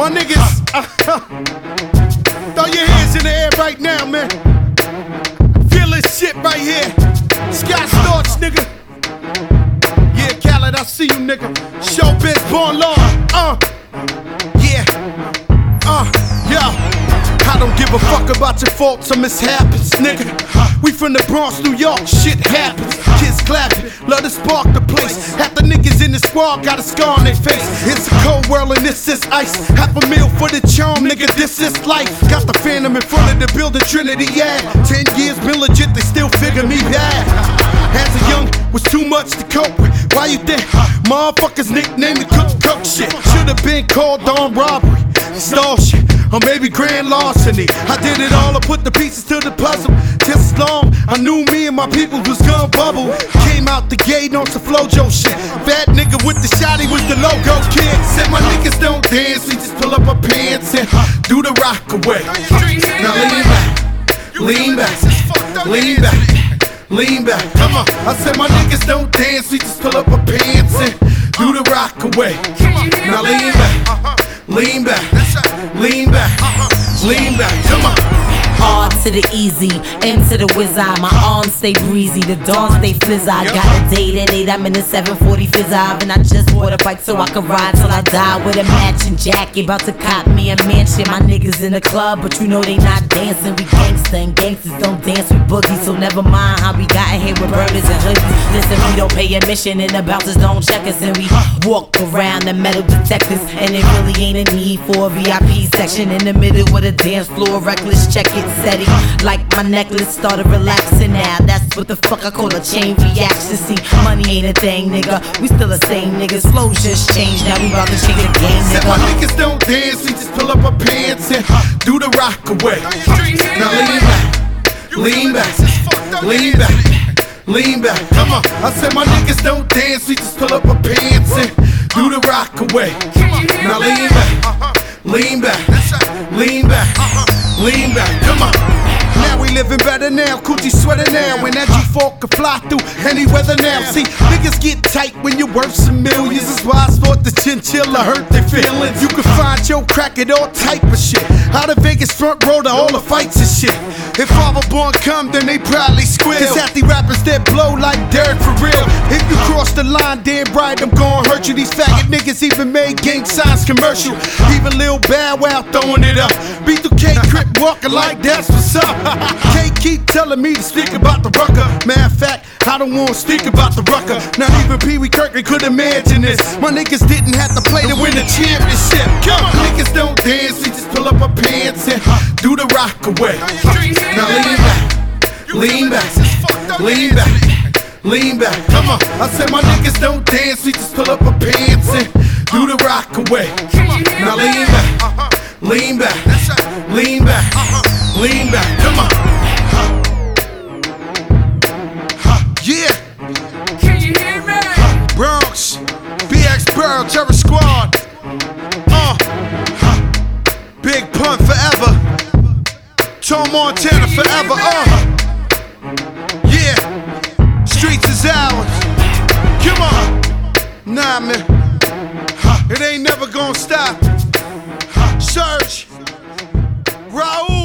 My niggas, throw your hands in the air right now, man. Feel this shit right here. Scott Storch, nigga. Yeah, Khaled, I see you, nigga. Showbiz, born law. Yeah. Yo. I don't give a fuck about your faults or mishaps, nigga. We from the Bronx, New York, shit happens. Kids clapping, love to spark the place. Half the niggas in the squad got a scar on their face. It's a cold world and this is ice. $500,000 for the charm, nigga, this is life. Got the Phantom in front of the building, Trinity, yeah. 10 years been legit, they still figure me bad. As a young, was too much to cope with. Why you think motherfuckers nicknamed me cook shit? Should've been called on robbery, stall shit, or maybe grand larceny. I did it all, I put the pieces to the puzzle. Just as long I knew me and my people was gonna bubble. Came out the gate on some Flojo shit. Bad nigga with the shotty was the logo kid. Said my niggas don't dance, we just pull up our pants and do the rock away. Now lean back, lean back, lean back, lean back. Come on, I said my niggas don't dance, we just pull up our pants and do the rock away. Now lean back, lean back, lean back, lean back. Come on. R to the easy, M to the whiz eye. My arms stay breezy, the dawn stay flizz. I got a date at 8, I'm in the 740 fizz eye. And I just bought a bike so I can ride till I die with a matching jacket. About to cop me a mansion. My niggas in the club, but you know they not dancing. We gangsta and gangsters don't dance with boogies. So never mind how we got here with burners and hoodies. Listen, we don't pay admission and the bouncers don't check us. And we walk around the metal detectors. And it really ain't a need for a VIP section. In the middle with a dance floor, reckless, check it. Steady, like my necklace started relaxing now. That's what the fuck I call a chain reaction. See, money ain't a thing, nigga. We still the same niggas. Flows just changed, now we about to change the game, nigga. Said my niggas don't dance, we just pull up our pants and do the rock away. Now lean back, lean back, lean back, lean back. Come on, I said my niggas don't dance, we just pull up our pants and do the rock away. Now lean back, lean back, lean back. Lean back, come on. Now we living better now, coochie sweater now. When that G4 can fly through any weather now. See, niggas get tight when you're worth some millions. That's why I thought the chinchilla hurt their feelings. You can find your crack at all type of shit. Out of Vegas front row to all the fights and shit. If Father Born come, then they probably squeal. Cause half the rappers that blow like dirt for real. If you cross the line, damn right, I'm gon' hurt you. These faggot niggas even made gang signs commercial. Even Lil Bow Wow throwing it up. B2K Crip walking like that's what's up. Can't keep telling me to speak about the rucker. Matter of fact, I don't wanna speak about the rucker. Not even Pee Wee Kirkland could imagine this. My niggas didn't have to play to win the championship. Come on, niggas don't dance, we just pull up our pants and do the rock away. Now lean back, lean back, lean back, lean back. Come on, I said my niggas don't dance, we just pull up our pants and do the rock away. Now lean back, lean back, lean back, lean back. Come on. Yeah. Can you hear me? Bronx, BX Burl, Terror Squad. Big Pun forever. Tom Montana forever. Yeah. Streets is ours. Come on. Nah, man. It ain't never gonna stop. Search. Raul.